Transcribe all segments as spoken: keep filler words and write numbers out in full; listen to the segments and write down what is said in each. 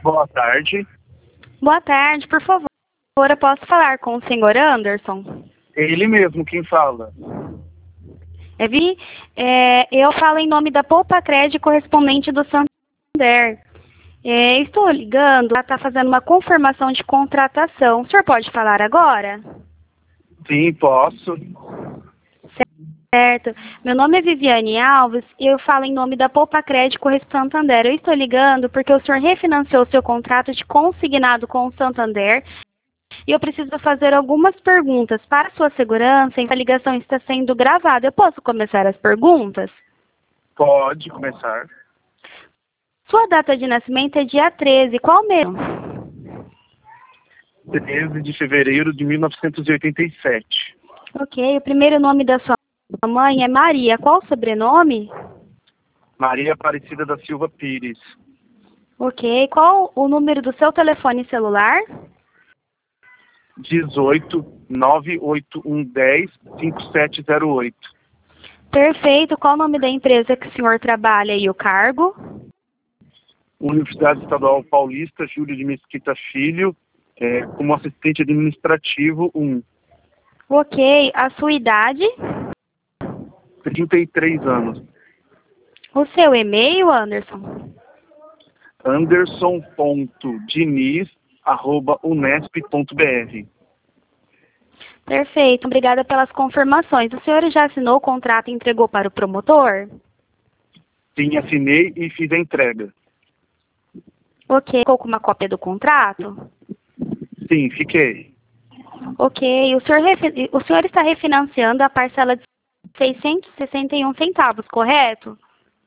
Boa tarde. Boa tarde, por favor, eu posso falar com o senhor Anderson? Ele mesmo, quem fala. É, Vi, é, eu falo em nome da Poupa Crédito correspondente do Santander. É, estou ligando, ela está fazendo uma confirmação de contratação. O senhor pode falar agora? Sim, posso. Certo. Meu nome é Viviane Alves e eu falo em nome da Poupa Crédito correspondente do Santander. Eu estou ligando porque o senhor refinanciou seu contrato de consignado com o Santander e eu preciso fazer algumas perguntas. Para sua segurança, a ligação está sendo gravada. Eu posso começar as perguntas? Pode começar. Sua data de nascimento é dia treze. Qual mesmo? treze de fevereiro de mil novecentos e oitenta e sete. Ok. O primeiro nome da sua mãe é Maria. Qual o sobrenome? Maria Aparecida da Silva Pires. Ok. Qual o número do seu telefone celular? dezoito, nove oito um, dez, cinco sete zero oito. Perfeito. Qual o nome da empresa que o senhor trabalha e o cargo? Universidade Estadual Paulista, Júlio de Mesquita Filho, é, como assistente administrativo um. Ok. A sua idade? trinta e três anos. O seu e-mail, Anderson? anderson ponto diniz arroba unesp ponto br. Perfeito. Obrigada pelas confirmações. O senhor já assinou o contrato e entregou para o promotor? Sim, assinei e fiz a entrega. Ok. Ficou com uma cópia do contrato? Sim, fiquei. Ok. O senhor, refi- o senhor está refinanciando a parcela de seiscentos e sessenta e um centavos, correto?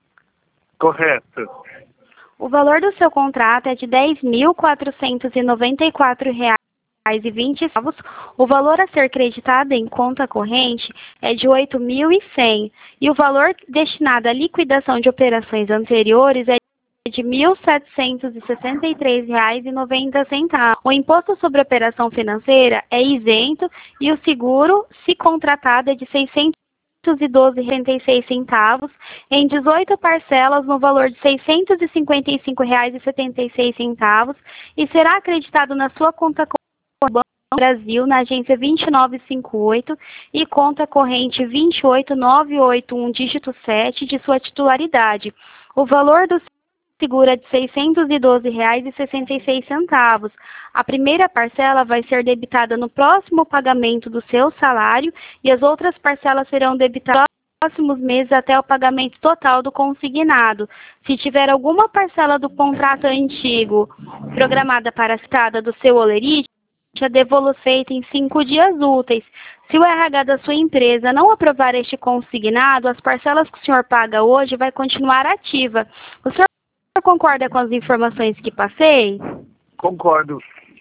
Correto. O valor do seu contrato é de dez mil quatrocentos e noventa e quatro reais e vinte centavos. O valor a ser creditado em conta corrente é de oito mil e cem e o valor destinado à liquidação de operações anteriores é de mil setecentos e sessenta e três reais e noventa centavos. O imposto sobre operação financeira é isento e o seguro, se contratado, é de seiscentos e doze reais e setenta e seis centavos em dezoito parcelas no valor de seiscentos e cinquenta e cinco reais e setenta e seis centavos e será acreditado na sua conta Banco Brasil, na agência dois nove cinco oito e conta corrente dois oito nove oito um, dígito sete, de sua titularidade. O valor do seguro é de seiscentos e doze reais e sessenta e seis centavos. A primeira parcela vai ser debitada no próximo pagamento do seu salário e as outras parcelas serão debitadas nos próximos meses até o pagamento total do consignado. Se tiver alguma parcela do contrato antigo programada para citada do seu holerite, a devolução feita em cinco dias úteis. Se o R H da sua empresa não aprovar este consignado, as parcelas que o senhor paga hoje vai continuar ativa. O senhor concorda com as informações que passei? Concordo.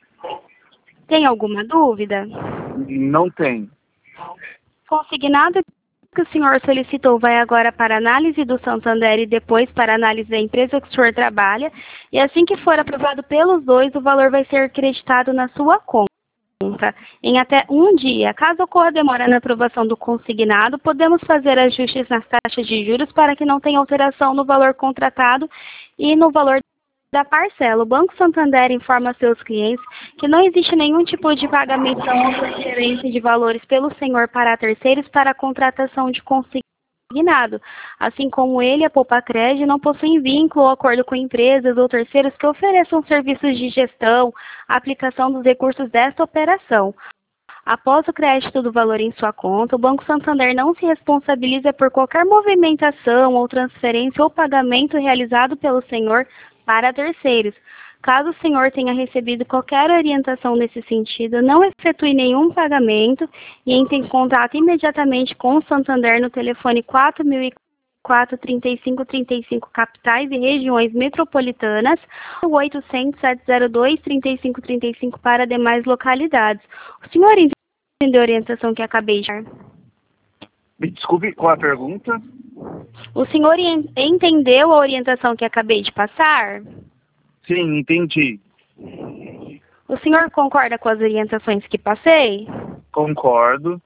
Tem alguma dúvida? Não tem. Consignado que o senhor solicitou vai agora para análise do Santander e depois para análise da empresa que o senhor trabalha. E assim que for aprovado pelos dois, o valor vai ser creditado na sua conta em até um dia. Caso ocorra demora na aprovação do consignado, podemos fazer ajustes nas taxas de juros para que não tenha alteração no valor contratado e no valor da parcela. O Banco Santander informa seus clientes que não existe nenhum tipo de pagamento ou transferência de valores pelo senhor para terceiros para a contratação de consignado. Assim como ele, a Poupa Crédito não possuem vínculo ou acordo com empresas ou terceiros que ofereçam serviços de gestão, aplicação dos recursos desta operação. Após o crédito do valor em sua conta, o Banco Santander não se responsabiliza por qualquer movimentação ou transferência ou pagamento realizado pelo senhor para terceiros. Caso o senhor tenha recebido qualquer orientação nesse sentido, não efetue nenhum pagamento e entre em contato imediatamente com o Santander no telefone quatro mil e quatro, trinta e cinco, trinta e cinco, capitais e regiões metropolitanas, oitocentos, setecentos e dois, trinta e cinco, trinta e cinco para demais localidades. O senhor entendeu a orientação que acabei de dar? Me desculpe, qual a pergunta? O senhor entendeu a orientação que acabei de passar? Sim, entendi. O senhor concorda com as orientações que passei? Concordo.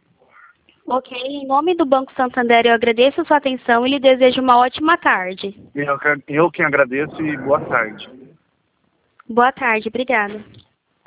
Ok, em nome do Banco Santander eu agradeço a sua atenção e lhe desejo uma ótima tarde. Eu, eu quem agradeço e boa tarde. Boa tarde, obrigada.